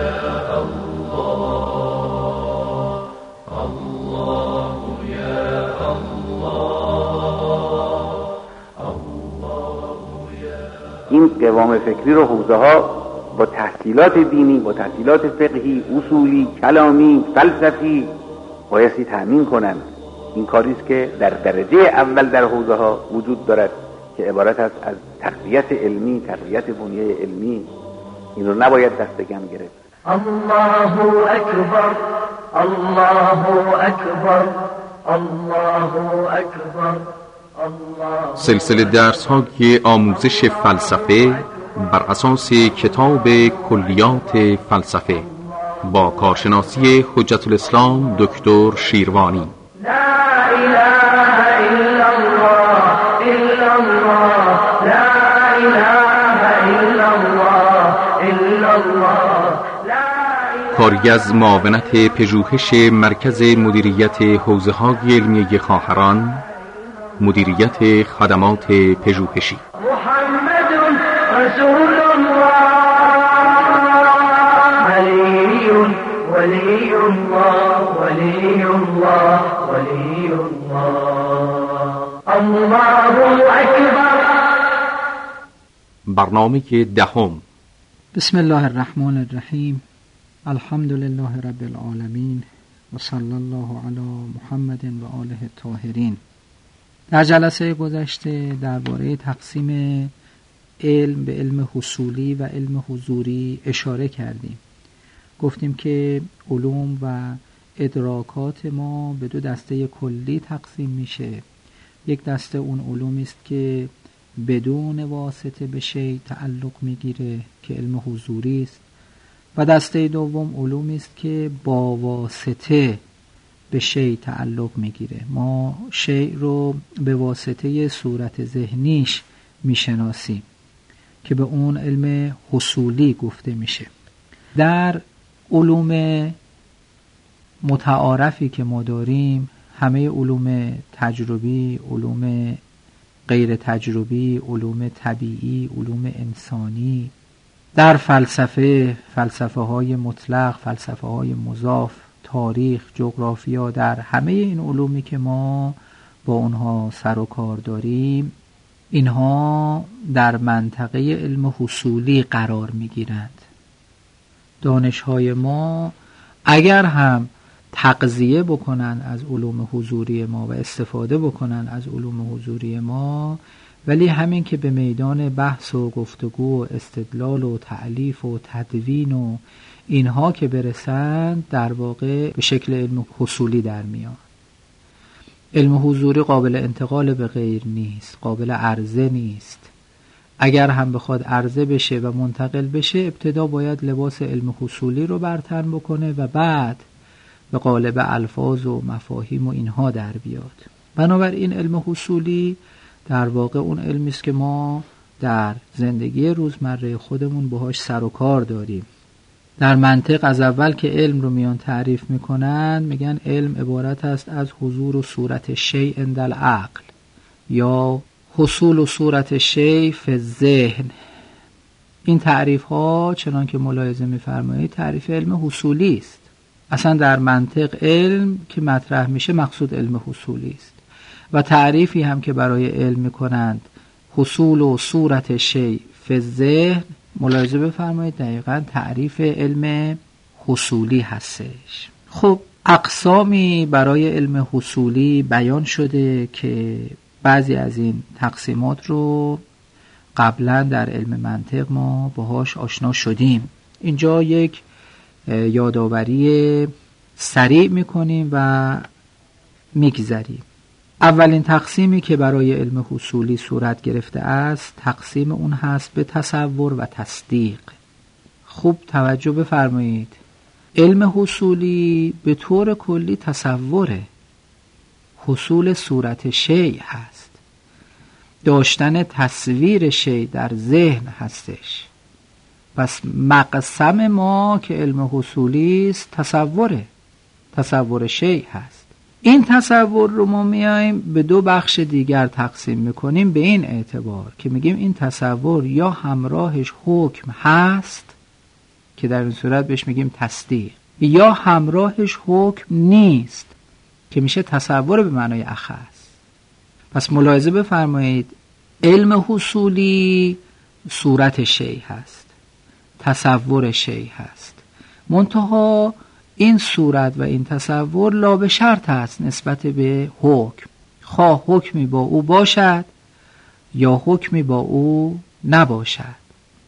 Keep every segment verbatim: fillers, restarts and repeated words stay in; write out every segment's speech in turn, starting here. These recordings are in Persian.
این قوام فکری رو حوزه ها با تحصیلات دینی، با تحصیلات فقهی، اصولی، کلامی، فلسفی بایستی تأمین کنند. این کاری است که در درجه اول در حوزه ها وجود دارد که عبارت است از تقویت علمی، تقویت بنیه علمی. این رو نباید دست کم گرفت. الله اکبر، الله اکبر، الله اکبر. سلسله درس های آموزش فلسفه بر اساس کتاب کلیات فلسفه با کارشناسی حجت الاسلام دکتر شیروانی. لا اله الا الله الا الله، لا اله الا الله الا الله. کاری از معاونت پژوهش مرکز مدیریت حوزه های علمی خواهران، مدیریت خدمات پژوهشی. محمد رسول الله، علی ولی الله، ولی الله، ولی الله. الله اکبر. برنامه دهم. بسم الله الرحمن الرحیم. الحمد لله رب العالمین و صلی الله علی محمد و آله الطاهرین. در جلسه گذشته درباره تقسیم علم به علم حصولی و علم حضوری اشاره کردیم. گفتیم که علوم و ادراکات ما به دو دسته کلی تقسیم میشه. یک دسته اون علومی است که بدون واسطه به شیء تعلق میگیره که علم حضوری است، و دسته دوم علومی است که با واسطه به شیء تعلق میگیره. ما شیء رو به واسطه صورت ذهنیش میشناسیم که به اون علم حصولی گفته میشه. در علوم متعارفی که ما داریم، همه علوم تجربی، علوم غیر تجربی، علوم طبیعی، علوم انسانی، در فلسفه، فلسفه های مطلق، فلسفه های مضاف، تاریخ، جغرافیا، در همه این علومی که ما با اونها سر و کار داریم، اینها در منطقه علم حصولی قرار می گیرند. دانش‌های ما اگر هم تغذیه بکنن از علوم حضوری ما و استفاده بکنن از علوم حضوری ما، ولی همین که به میدان بحث و گفتگو و استدلال و تألیف و تدوین و اینها که برسند، در واقع به شکل علم حصولی در میان. علم حضوری قابل انتقال به غیر نیست، قابل عرضه نیست. اگر هم بخواد عرضه بشه و منتقل بشه، ابتدا باید لباس علم حصولی رو بر تن بکنه و بعد به قالب الفاظ و مفاهیم و اینها در بیاد. بنابراین علم حصولی در واقع اون علمی است که ما در زندگی روزمره خودمون باهاش سر و کار داریم. در منطق از اول که علم رو میان تعریف میکنن، میگن علم عبارت است از حضور و صورت شیء عند العقل، یا حصول و صورت شیء فی الذهن. این تعریف ها چنان که ملاحظه میفرمایید تعریف علم حصولی است. اصلا در منطق علم که مطرح میشه مقصود علم حصولی است، و تعریفی هم که برای علم میکنند حصول و صورت شیء فی الذهن، ملاحظه بفرمایید دقیقاً تعریف علم حصولی هستش. خب اقسامی برای علم حصولی بیان شده که بعضی از این تقسیمات رو قبلا در علم منطق ما باهاش آشنا شدیم. اینجا یک یادآوری سریع میکنیم و میگذریم. اولین تقسیمی که برای علم حصولی صورت گرفته است، تقسیم اون هست به تصور و تصدیق. خوب توجه بفرمایید. علم حصولی به طور کلی تصوره، حصول صورت شیء هست، داشتن تصویر شیء در ذهن هستش. پس مقسم ما که علم حصولی است تصوره، تصور شیء هست. این تصور رو ما میایم به دو بخش دیگر تقسیم میکنیم، به این اعتبار که میگیم این تصور یا همراهش حکم هست که در این صورت بهش میگیم تصدیق، یا همراهش حکم نیست که میشه تصور به معنای اخص. پس ملاحظه بفرمایید علم حصولی صورت شیء هست، تصور شیء هست، منتها این صورت و این تصور لا به شرط است نسبت به حکم، خواه حکمی با او باشد یا حکمی با او نباشد.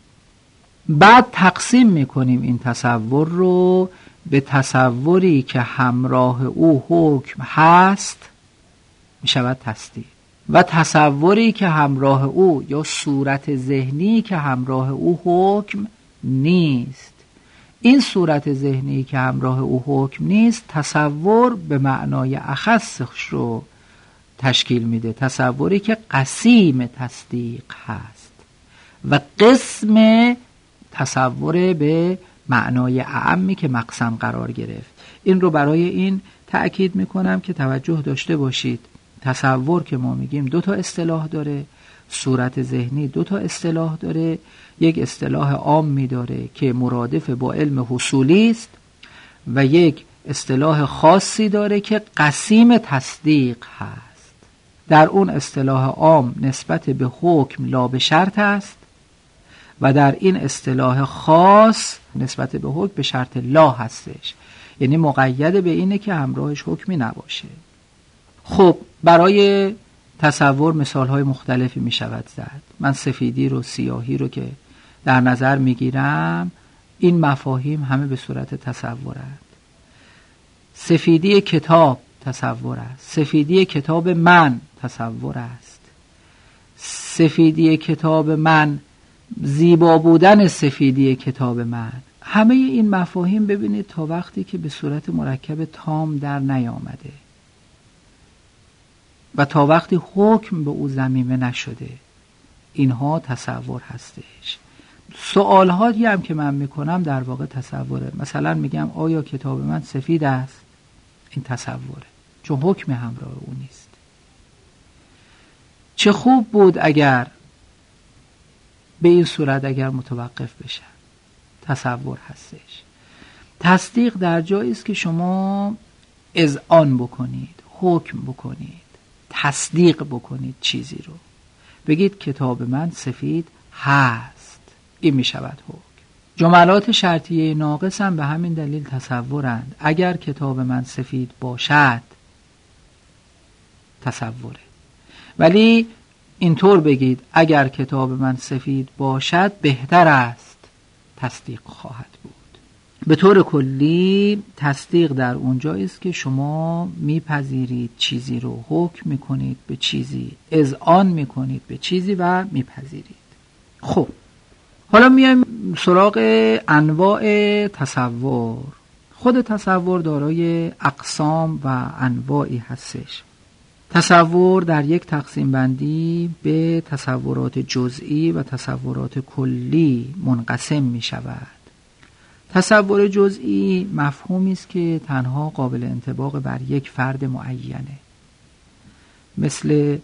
بعد تقسیم میکنیم این تصور رو به تصوری که همراه او حکم هست میشود تصدیق، و تصوری که همراه او یا صورت ذهنی که همراه او حکم نیست. این صورت ذهنی که همراه او حکم نیست تصور به معنای اخصش رو تشکیل میده، تصوری که قسیم تصدیق هست، و قسم تصور به معنای اعمی که مقسم قرار گرفت. این رو برای این تأکید میکنم که توجه داشته باشید. تصور که ما میگیم دو تا اصطلاح داره، صورت ذهنی دو تا اصطلاح داره، یک اصطلاح عامی داره که مرادف با علم حصولی است و یک اصطلاح خاصی داره که قسیم تصدیق هست. در اون اصطلاح عام نسبت به حکم لا به شرط است و در این اصطلاح خاص نسبت به حکم به شرط لا هستش، یعنی مقید به اینه که همراهش حکمی نباشه. خب برای تصور مثالهای مختلفی می شود زد. من سفیدی رو، سیاهی رو که در نظر می گیرم، این مفاهیم همه به صورت تصورند. سفیدی کتاب تصور است، سفیدی کتاب من تصور است، سفیدی کتاب من، زیبا بودن سفیدی کتاب من. همه این مفاهیم ببینید تا وقتی که به صورت مرکب تام در نیامده و تا وقتی حکم به او ضمیمه نشده، اینها تصور هستش. سوالهایی هم که من میکنم در واقع تصوره. مثلا میگم آیا کتاب من سفید است؟ این تصوره، چون حکم همراه او نیست. چه خوب بود اگر به این صورت اگر متوقف بشن، تصور هستش. تصدیق در جایی است که شما اذعان بکنید، حکم بکنید، تصدیق بکنید چیزی رو، بگید کتاب من سفید هست، این می شود حکم. جملات شرطیه ناقص هم به همین دلیل تصورند. اگر کتاب من سفید باشد تصوره، ولی اینطور بگید اگر کتاب من سفید باشد بهتر است، تصدیق خواهد بود. به طور کلی تصدیق در اونجایی است که شما میپذیرید چیزی رو، حکم میکنید به چیزی، اذعان میکنید به چیزی و میپذیرید. خب حالا میایم سراغ انواع تصور. خود تصور دارای اقسام و انواعی هستش. تصور در یک تقسیم بندی به تصورات جزئی و تصورات کلی منقسم می شود. تصور جزئی مفهومی است که تنها قابل انطباق بر یک فرد معینه، مثل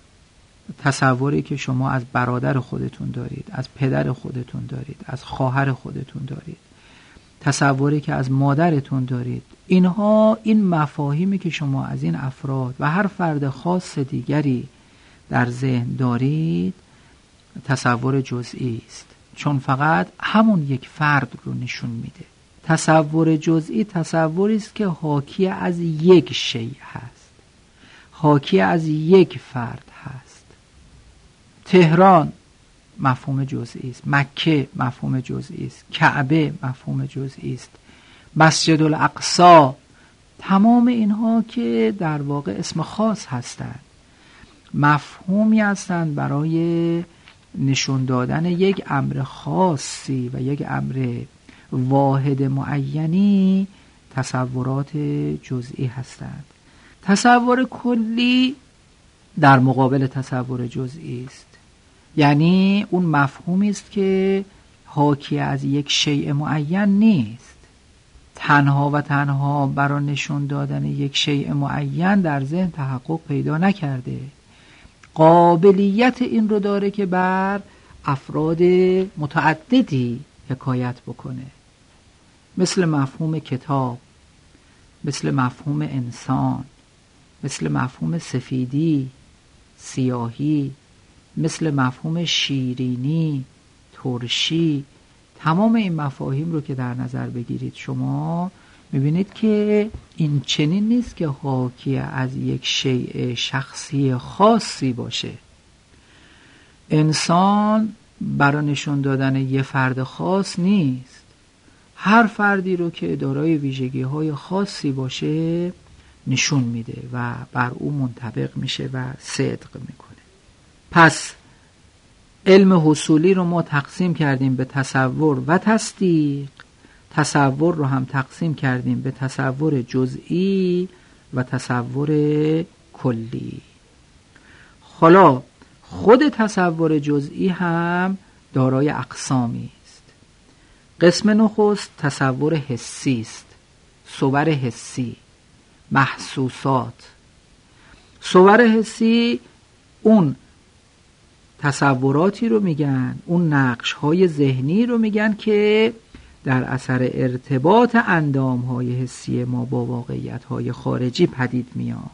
تصوری که شما از برادر خودتون دارید، از پدر خودتون دارید، از خواهر خودتون دارید، تصوری که از مادرتون دارید. اینها این مفاهیمی که شما از این افراد و هر فرد خاص دیگری در ذهن دارید تصور جزئی است، چون فقط همون یک فرد رو نشون میده. تصور جزئی تصوری است که حاکی از یک شیء هست، حاکی از یک فرد هست. تهران مفهوم جزئی است، مکه مفهوم جزئی است، کعبه مفهوم جزئی است، مسجد الاقصی، تمام اینها که در واقع اسم خاص هستند، مفهومی هستند برای نشون دادن یک امر خاصی و یک امر واحد معینی. تصورات جزئی هستند. تصور کلی در مقابل تصور جزئی است، یعنی اون مفهومی است که حاکی از یک شیء معین نیست، تنها و تنها برای نشون دادن یک شیء معین در ذهن تحقق پیدا نکرده، قابلیت این رو داره که بر افراد متعددی حکایت بکنه. مثل مفهوم کتاب، مثل مفهوم انسان، مثل مفهوم سفیدی، سیاهی، مثل مفهوم شیرینی، ترشی. تمام این مفاهیم رو که در نظر بگیرید شما میبینید که این چنین نیست که حاکی از یک شیء شخصی خاصی باشه. انسان برای نشون دادن یه فرد خاص نیست. هر فردی رو که دارای ویژگی‌های خاصی باشه نشون میده و بر او منطبق میشه و صدق میکنه. پس علم حصولی رو ما تقسیم کردیم به تصور و تصدیق. تصور رو هم تقسیم کردیم به تصور جزئی و تصور کلی. حالا خود تصور جزئی هم دارای اقسامی است. قسم نخست تصور حسی است، صور حسی، محسوسات. صور حسی اون تصوراتی رو میگن، اون نقش‌های ذهنی رو میگن که در اثر ارتباط اندام‌های حسی ما با واقعیت‌های خارجی پدید میاد.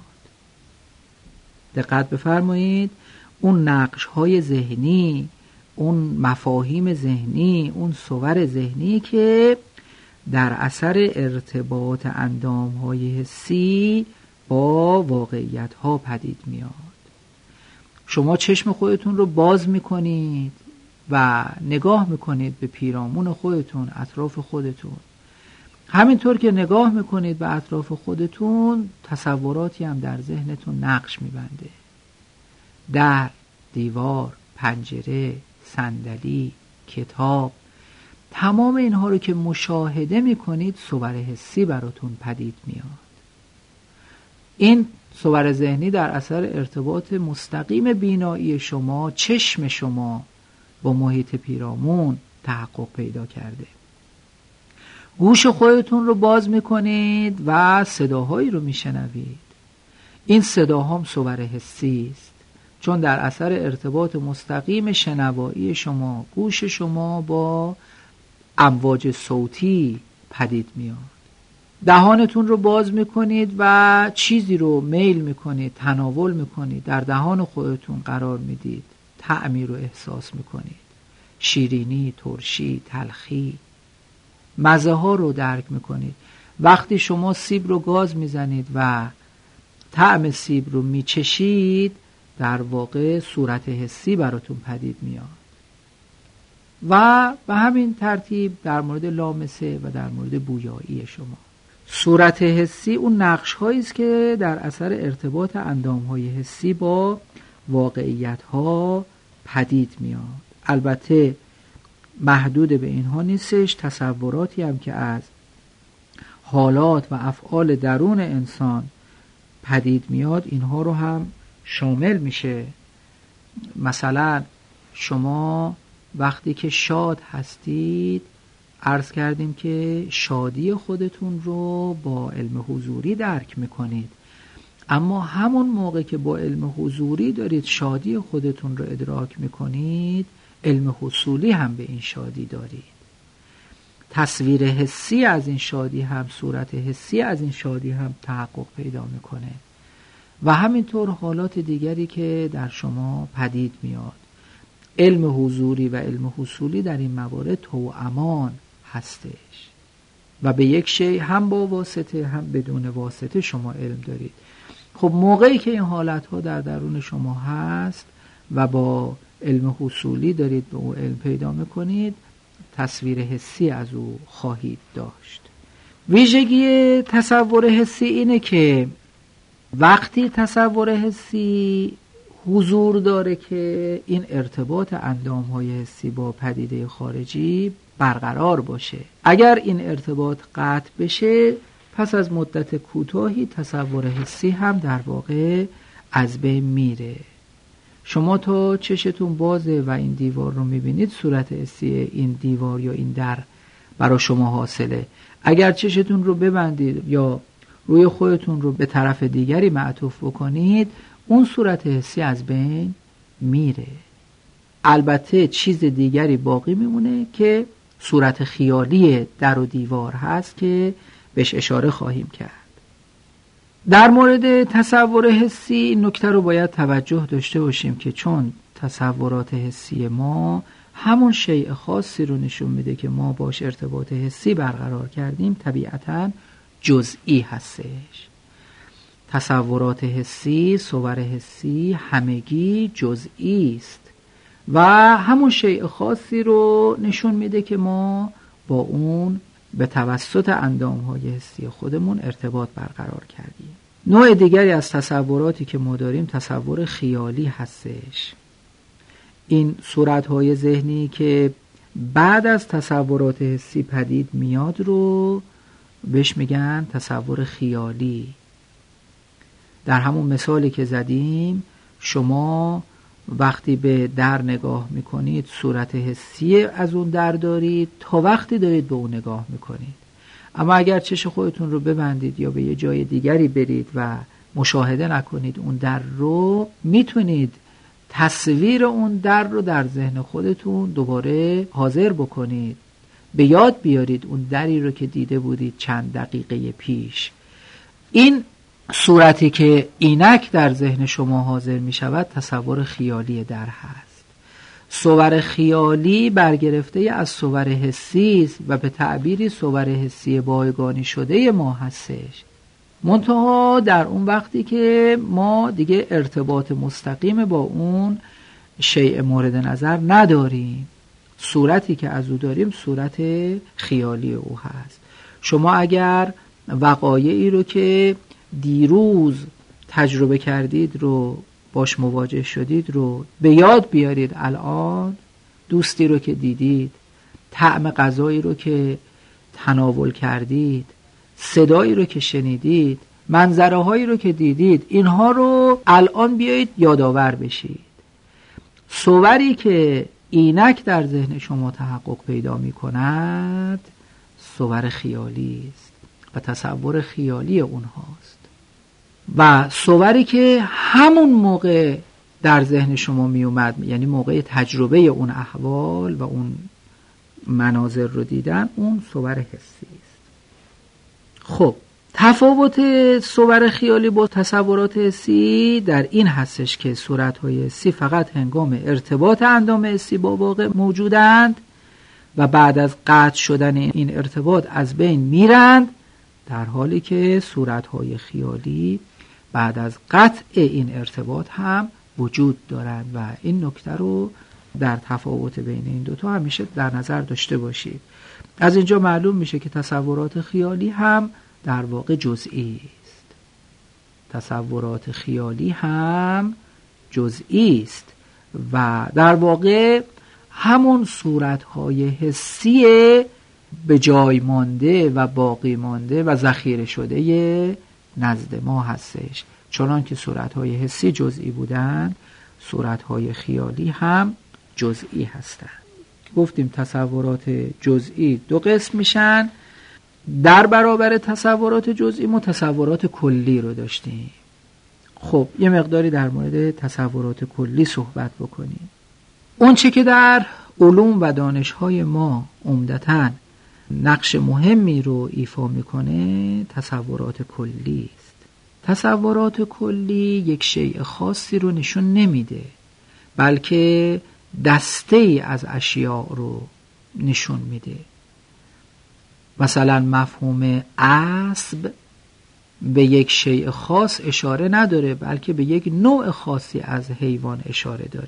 دقت بفرمایید، اون نقش‌های ذهنی، اون مفاهیم ذهنی، اون صور ذهنی که در اثر ارتباط اندام‌های حسی با واقعیت‌ها پدید میاد. شما چشم خودتون رو باز میکنید و نگاه میکنید به پیرامون خودتون، اطراف خودتون. همینطور که نگاه میکنید به اطراف خودتون تصوراتی هم در ذهنتون نقش میبنده. در، دیوار، پنجره، صندلی، کتاب، تمام اینها رو که مشاهده میکنید صور حسی براتون پدید میاد. این صور ذهنی در اثر ارتباط مستقیم بینایی شما، چشم شما با محیط پیرامون تحقق پیدا کرده. گوش خودتون رو باز میکنید و صداهایی رو میشنوید. این صداها هم صور حسی است، چون در اثر ارتباط مستقیم شنوایی شما، گوش شما با امواج صوتی پدید میاد. دهانتون رو باز میکنید و چیزی رو میل میکنید، تناول میکنید، در دهان خودتون قرار میدید، طعمی رو احساس میکنید، شیرینی، ترشی، تلخی، مزه ها رو درک میکنید. وقتی شما سیب رو گاز میزنید و طعم سیب رو میچشید، در واقع صورت حسی براتون پدید میاد. و به همین ترتیب در مورد لامسه و در مورد بویایی شما. صورت حسی اون نقش هایی است که در اثر ارتباط اندام های حسی با واقعیت ها پدید میاد. البته محدود به اینها نیستش، تصوراتی هم که از حالات و افعال درون انسان پدید میاد اینها رو هم شامل میشه. مثلا شما وقتی که شاد هستید، عرض کردیم که شادی خودتون رو با علم حضوری درک میکنید، اما همون موقع که با علم حضوری دارید شادی خودتون رو ادراک میکنید، علم حصولی هم به این شادی دارید. تصویر حسی از این شادی هم، صورت حسی از این شادی هم تحقق پیدا میکنه و همینطور حالات دیگری که در شما پدید میاد. علم حضوری و علم حصولی در این موارد توامان هستش و به یک شی هم با واسطه هم بدون واسطه شما علم دارید. خب موقعی که این حالتها در درون شما هست و با علم حصولی دارید به او علم پیدا میکنید، تصویر حسی از او خواهید داشت. ویژگی تصور حسی اینه که وقتی تصور حسی حضور داره که این ارتباط اندام‌های حسی با پدیده خارجی برقرار باشه. اگر این ارتباط قطع بشه، پس از مدت کوتاهی تصور حسی هم در واقع از بین میره. شما تا چشتون بازه و این دیوار رو میبینید، صورت حسی این دیوار یا این در برای شما حاصله. اگر چشتون رو ببندید یا روی خودتون رو به طرف دیگری معطوف بکنید، اون صورت حسی از بین میره. البته چیز دیگری باقی میمونه که صورت خیالی در و دیوار هست که بهش اشاره خواهیم کرد. در مورد تصور حسی این نکته رو باید توجه داشته باشیم که چون تصورات حسی ما همون شیء خاصی رو نشون میده که ما باش ارتباط حسی برقرار کردیم، طبیعتاً جزئی هستش. تصورات حسی، صور حسی همگی جزئی است و همون شیء خاصی رو نشون میده که ما با اون به توسط اندامهای حسی خودمون ارتباط برقرار کردیم. نوع دیگری از تصوراتی که ما داریم تصور خیالی هستش. این صورتهای ذهنی که بعد از تصورات حسی پدید میاد رو بهش میگن تصور خیالی. در همون مثالی که زدیم، شما وقتی به در نگاه میکنید صورت حسی از اون در دارید تا وقتی دارید به اون نگاه میکنید. اما اگر چشم خودتون رو ببندید یا به یه جای دیگری برید و مشاهده نکنید اون در رو، میتونید تصویر اون در رو در ذهن خودتون دوباره حاضر بکنید، به یاد بیارید اون دری رو که دیده بودید چند دقیقه پیش. این صورتی که اینک در ذهن شما حاضر می شود تصور خیالی در هست. صور خیالی برگرفته از صور حسی است و به تعبیری صور حسی بایگانی شده ما هستش، منتها در اون وقتی که ما دیگه ارتباط مستقیم با اون شیء مورد نظر نداریم. صورتی که از او داریم صورت خیالی او هست. شما اگر وقایعی رو که دیروز تجربه کردید رو باش مواجه شدید رو به یاد بیارید، الان دوستی رو که دیدید، طعم غذایی رو که تناول کردید، صدایی رو که شنیدید، منظره هایی رو که دیدید، اینها رو الان بیایید یادآور بشید. صوری که اینک در ذهن شما تحقق پیدا می کند صور خیالی است و تصور خیالی اونهاست. و صوری که همون موقع در ذهن شما می اومد، یعنی موقع تجربه اون احوال و اون مناظر رو دیدن، اون صور حسی است. خب تفاوت صور خیالی با تصورات حسی در این هستش که صورت‌های حسی فقط هنگام ارتباط اندام حسی با واقع موجودند و بعد از قطع شدن این ارتباط از بین میرند، در حالی که صورت‌های خیالی بعد از قطع این ارتباط هم وجود دارند و این نکته رو در تفاوت بین این دوتا همیشه در نظر داشته باشید. از اینجا معلوم میشه که تصورات خیالی هم در واقع جزئی است. تصورات خیالی هم جزئی است و در واقع همون صورت‌های حسی به جای مانده و باقی مانده و ذخیره شده نزد ما هستش. چنان که صورت‌های حسی جزئی بودند، صورت‌های خیالی هم جزئی هستند. گفتیم تصورات جزئی دو قسم میشن. در برابر تصورات جزئی ما تصورات کلی رو داشتیم. خب یه مقداری در مورد تصورات کلی صحبت بکنیم. اون چه که در علوم و دانش‌های ما عمدتاً نقش مهمی رو ایفا میکنه تصورات کلی است. تصورات کلی یک شیء خاصی رو نشون نمیده، بلکه دسته ای از اشیاء رو نشون میده. مثلا مفهوم اسب به یک شیء خاص اشاره نداره، بلکه به یک نوع خاصی از حیوان اشاره داره.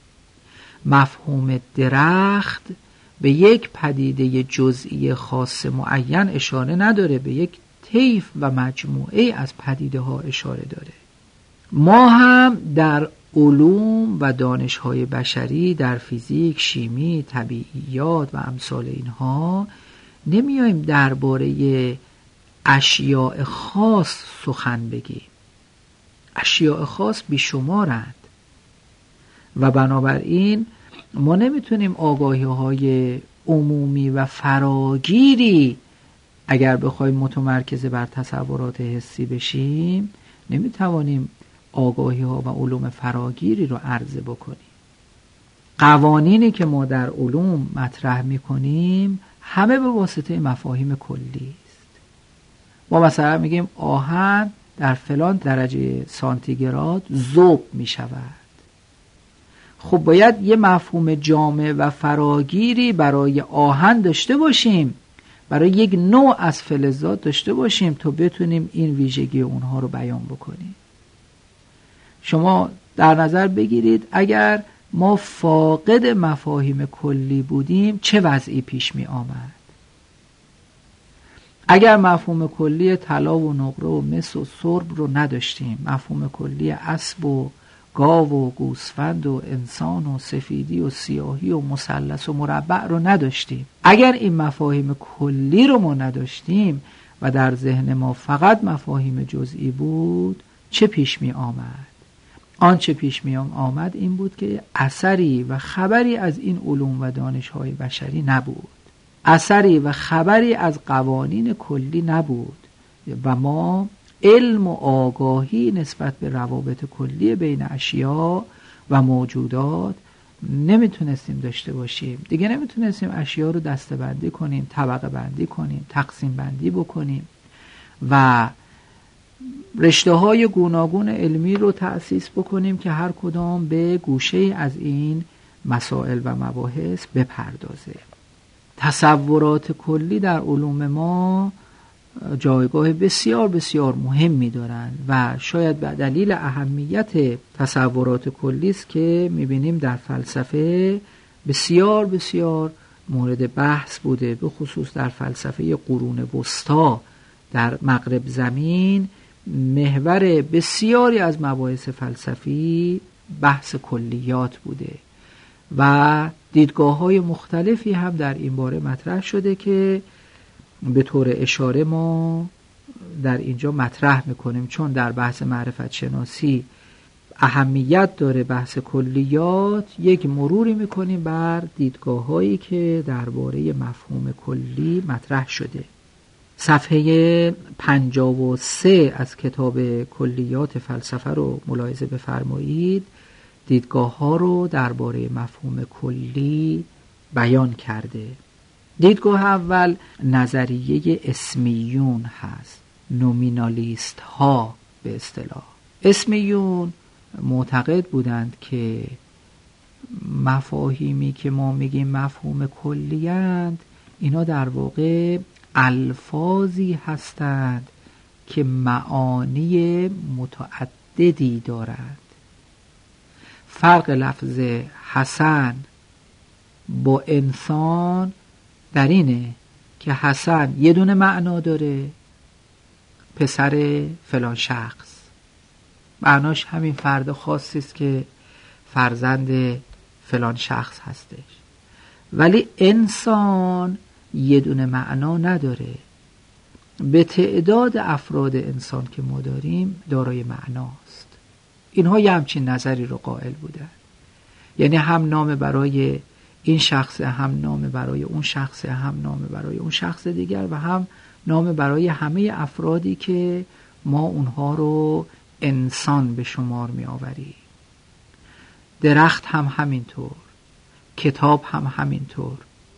مفهوم درخت به یک پدیده جزئی خاص معین اشاره نداره، به یک طیف و مجموعه از پدیده ها اشاره داره. ما هم در علوم و دانش‌های بشری، در فیزیک، شیمی، طبیعیات و امثال اینها نمیایم درباره اشیاء خاص سخن بگیم. اشیاء خاص بیشمارند و بنابراین ما نمیتونیم آگاهی‌های عمومی و فراگیری اگر بخوایم متمرکز بر تصورات حسی بشیم، نمیتوانیم آگاهی‌ها و علوم فراگیری رو عرضه بکنیم. قوانینی که ما در علوم مطرح میکنیم همه به واسطه مفاهیم کلی است. ما مثلا میگیم آهن در فلان درجه سانتیگراد ذوب میشود. خب باید یه مفهوم جامع و فراگیری برای آهن داشته باشیم، برای یک نوع از فلزات داشته باشیم تا بتونیم این ویژگی اونها رو بیان بکنیم. شما در نظر بگیرید اگر ما فاقد مفاهیم کلی بودیم چه وضعی پیش می آمد؟ اگر مفهوم کلی طلا و نقره و مس و سرب رو نداشتیم، مفهوم کلی اسب و گاو و گوسفند و انسان و سفیدی و سیاهی و مثلث و مربع رو نداشتیم، اگر این مفاهیم کلی رو ما نداشتیم و در ذهن ما فقط مفاهیم جزئی بود، چه پیش می آمد؟ آنچه پیش می آمد این بود که اثری و خبری از این علوم و دانش‌های بشری نبود، اثری و خبری از قوانین کلی نبود و ما علم و آگاهی نسبت به روابط کلی بین اشیا و موجودات نمیتونستیم داشته باشیم. دیگه نمیتونستیم اشیا رو دسته بندی کنیم، طبقه بندی کنیم، تقسیم بندی بکنیم و رشته های گوناگون علمی رو تأسیس بکنیم که هر کدام به گوشه از این مسائل و مباحث بپردازه. تصورات کلی در علوم ما جایگاه بسیار بسیار مهمی دارند و شاید به دلیل اهمیت تصورات کلی است که میبینیم در فلسفه بسیار بسیار مورد بحث بوده، به خصوص در فلسفه قرون وسطا در مغرب زمین محور بسیاری از مباحث فلسفی بحث کلیات بوده و دیدگاه‌های مختلفی هم در این باره مطرح شده که به طور اشاره ما در اینجا مطرح میکنیم، چون در بحث معرفت شناسی اهمیت داره بحث کلیات. یک مروری میکنیم بر دیدگاه‌هایی که درباره مفهوم کلی مطرح شده. صفحه پنجاه و سه از کتاب کلیات فلسفه رو ملاحظه بفرمایید. دیدگاه ها رو درباره مفهوم کلی بیان کرده. دیدگاه اول نظریه اسمیون هست، نومینالیست ها به اصطلاح. اسمیون معتقد بودند که مفاهیمی که ما میگیم مفهوم کلی اند، اینا در واقع الفاظی هستند که معانی متعددی دارند. فرق لفظ حسن با انسان در اینه که حسن یه دونه معنا داره، پسر فلان شخص، معناش همین فرد خاصی است که فرزند فلان شخص هستش. ولی انسان یه دونه معنا نداره، به تعداد افراد انسان که ما داریم دارای معناست. اینها یه همچین نظری رو قائل بودن، یعنی هم نام برای این شخص، هم نام برای اون شخص، هم نام برای اون شخص دیگر و هم نام برای همه افرادی که ما اونها رو انسان به شمار می آوریم. درخت هم همینطور، کتاب هم همینطور.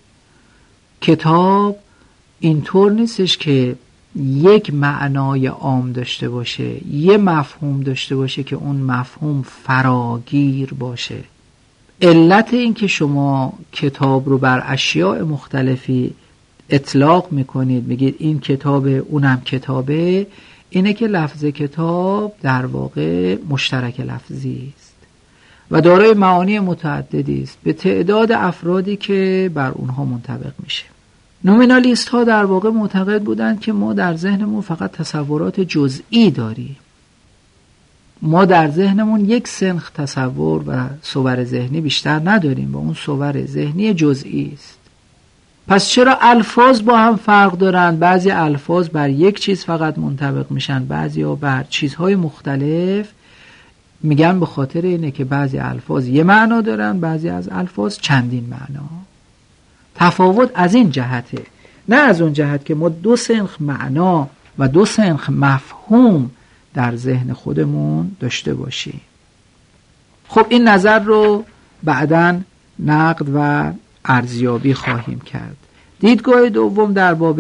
کتاب اینطور نیستش که یک معنای عام داشته باشه، یه مفهوم داشته باشه که اون مفهوم فراگیر باشه. علت این که شما کتاب رو بر اشیاء مختلفی اطلاق میکنید، میگید این کتابه اونم کتابه، اینه که لفظ کتاب در واقع مشترک لفظی است و دارای معانی متعددی است به تعداد افرادی که بر اونها منطبق میشه. نومینالیست ها در واقع معتقد بودند که ما در ذهنمون فقط تصورات جزئی داریم. ما در ذهنمون یک سنخ تصور و صور ذهنی بیشتر نداریم و اون صور ذهنی جزئی است. پس چرا الفاظ با هم فرق دارند؟ بعضی الفاظ بر یک چیز فقط منطبق میشن، بعضی ها بر چیزهای مختلف. میگن به خاطر اینه که بعضی الفاظ یه معنا دارن، بعضی از الفاظ چندین معنا. تفاوت از این جهته، نه از اون جهت که ما دو سنخ معنا و دو سنخ مفهوم در ذهن خودمون داشته باشیم. خب این نظر رو بعداً نقد و ارزیابی خواهیم کرد. دیدگاه دوم در باب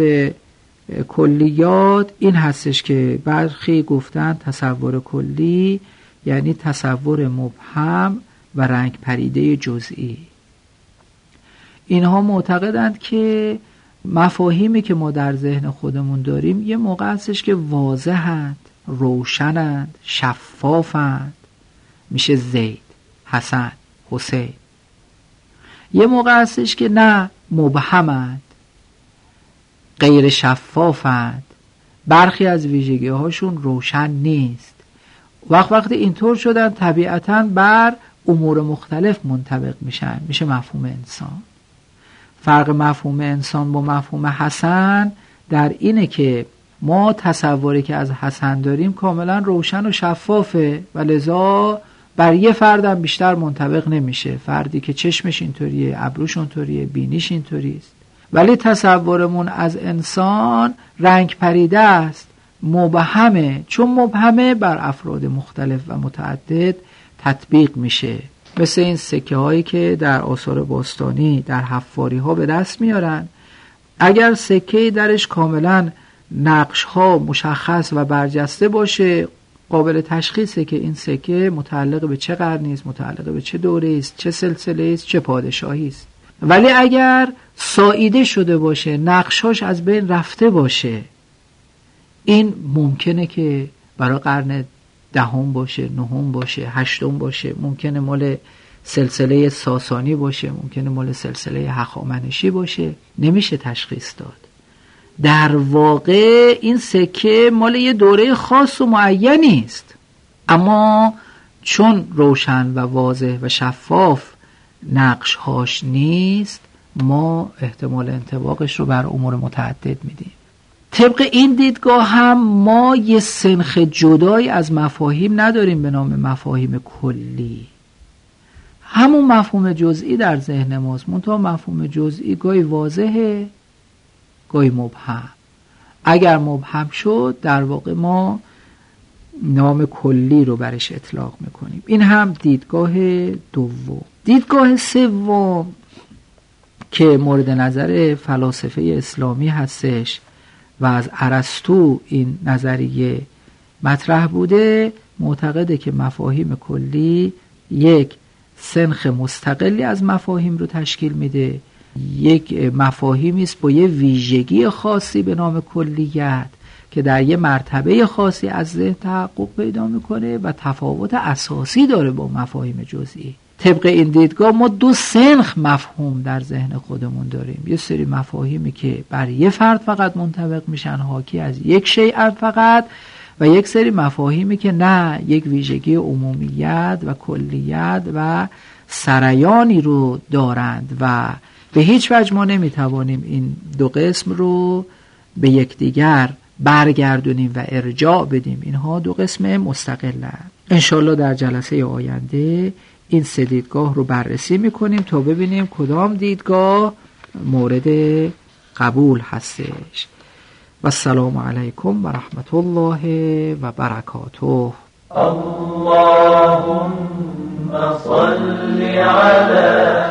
کلیات این هستش که برخی گفتن تصور کلی یعنی تصور مبهم و رنگ پریده جزئی. اینها معتقدند که مفاهیمی که ما در ذهن خودمون داریم یه موقع هستش که واضحند، روشنند، شفافند، میشه زید، حسن، حسین. یه موقع هستش که نه، مبهمند، غیر شفافند، برخی از ویژگی هاشون روشن نیست. وقت وقتی اینطور شدن طبیعتاً بر امور مختلف منطبق میشن، میشه مفهوم انسان. فرق مفهوم انسان با مفهوم حسن در اینه که ما تصوری که از حسن داریم کاملا روشن و شفافه و لذا بر یه فردم بیشتر منطبق نمیشه. فردی که چشمش اینطوریه، ابروش اونطوریه، بینیش اینطوریست. ولی تصورمون از انسان رنگ پریده است، مبهمه. چون مبهمه بر افراد مختلف و متعدد تطبیق میشه. مثل این سکه هایی که در آثار باستانی در حفاری ها به دست میارن. اگر سکه درش کاملا نقش ها مشخص و برجسته باشه، قابل تشخیصه که این سکه متعلق به چه قرنی است، متعلق به چه دوره است، چه سلسله است، چه پادشاهی است. ولی اگر ساییده شده باشه، نقشاش از بین رفته باشه، این ممکنه که برای قرن دهم باشه، نهم باشه، هشتم باشه، ممکنه مال سلسله ساسانی باشه، ممکنه مال سلسله هخامنشی باشه، نمیشه تشخیص داد. در واقع این سکه مال یه دوره خاص و معینی است، اما چون روشن و واضح و شفاف نقش هاش نیست، ما احتمال انطباقش رو بر امور متعدد میدیم. طبق این دیدگاه هم ما یه سنخ جدایی از مفاهیم نداریم به نام مفاهیم کلی. همون مفهوم جزئی در ذهن ماست، منتها مفهوم جزئی گاهی واضحه، گاهی مبهم. اگر مبهم شد در واقع ما نام کلی رو برش اطلاق میکنیم. این هم دیدگاه دوم. دیدگاه سوم که مورد نظر فلاسفه اسلامی هستش و از ارسطو این نظریه مطرح بوده، معتقده که مفاهیم کلی یک سنخ مستقلی از مفاهیم رو تشکیل میده، یک مفاهیمی است با یه ویژگی خاصی به نام کلیت که در یه مرتبه خاصی از ذهن تحقق پیدا میکنه و تفاوت اساسی داره با مفاهیم جزئی. طبق این دیدگاه ما دو سنخ مفهوم در ذهن خودمون داریم. یه سری مفاهیمی که بر یه فرد فقط منطبق میشن، حاکی از یک شیء فقط، و یک سری مفاهیمی که نه، یک ویژگی عمومیت و کلیت و سریانی رو دارند و به هیچ وجه ما نمیتوانیم این دو قسم رو به یکدیگر برگردونیم و ارجاع بدیم. اینها دو قسم مستقلن. انشالله در جلسه آینده این سه دیدگاه رو بررسی میکنیم تا ببینیم کدام دیدگاه مورد قبول هستش. و السلام علیکم و رحمت الله و برکاته. اللهم صل علی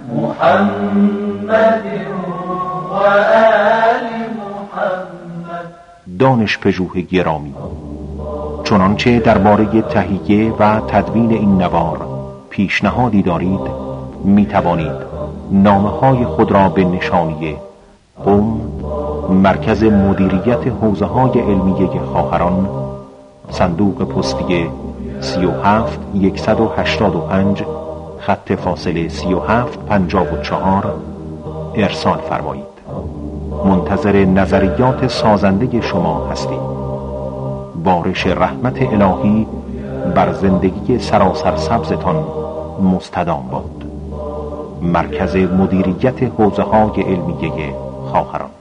محمد و آل محمد. دانش پژوه گرامی، چنانچه درباره تهیه و تدوین این نوار پیشنهادی دارید، می توانید نامه های خود را به نشانیه قم، مرکز مدیریت حوزه های علمیه خواهران، صندوق پستی سی و هفت صد و هشتاد و پنج، خط فاصله سی و هفت پنجاه و چهار ارسال فرمایید. منتظر نظریات سازنده شما هستیم. بارش رحمت الهی بر زندگی سراسر سبزتان مستدام باد. مرکز مدیریت حوزه های علمیه خواهران.